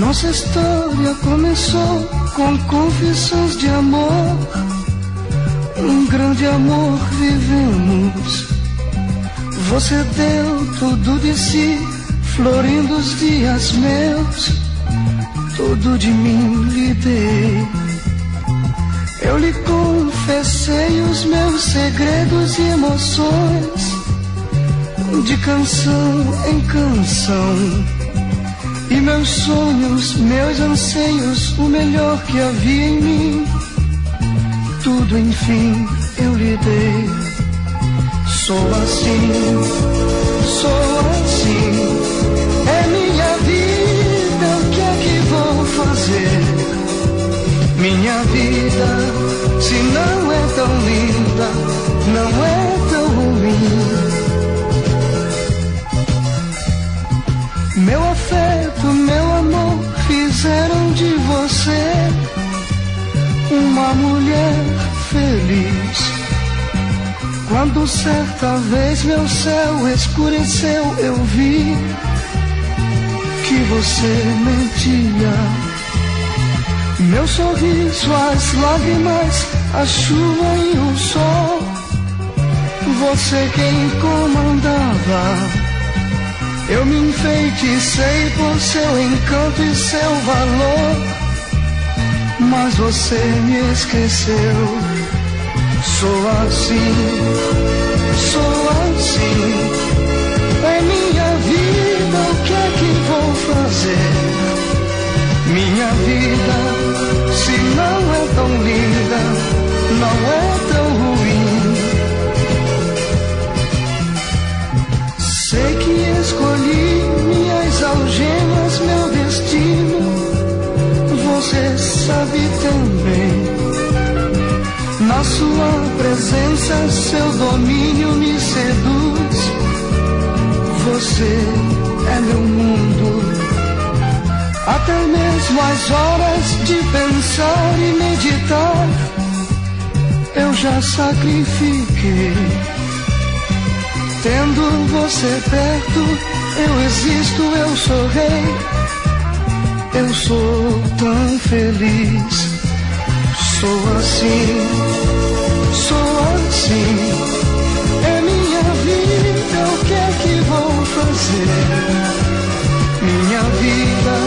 Nossa história começou com confissões de amor. Um grande amor vivemos. Você deu tudo de si, florindo os dias meus. Tudo de mim lhe dei. Eu lhe confessei os meus segredos e emoções, de canção em canção. E meus sonhos, meus anseios, o melhor que havia em mim, tudo enfim eu lhe dei. Sou assim, é minha vida, o que é que vou fazer? Minha vida, se não é tão linda, não é tão ruim. Meu afeto, meu amor, fizeram de você uma mulher feliz. Quando certa vez meu céu escureceu, eu vi que você mentia. Meu sorriso, as lágrimas, a chuva e o sol, você quem comandava. Eu me enfeiticei por seu encanto e seu valor, mas você me esqueceu. Sou assim, é minha vida, o que é que vou fazer? Minha vida, se não é tão linda, não é tão ruim. Sei que escolhi minhas algemas, meu destino, você sabe também. Na sua presença, seu domínio me seduz. Você é meu mundo. Até mesmo as horas de pensar e meditar, eu já sacrifiquei. Tendo você perto, eu existo, eu sou rei. Eu sou tão feliz. Sou assim, é minha vida, o que é que vou fazer? Minha vida,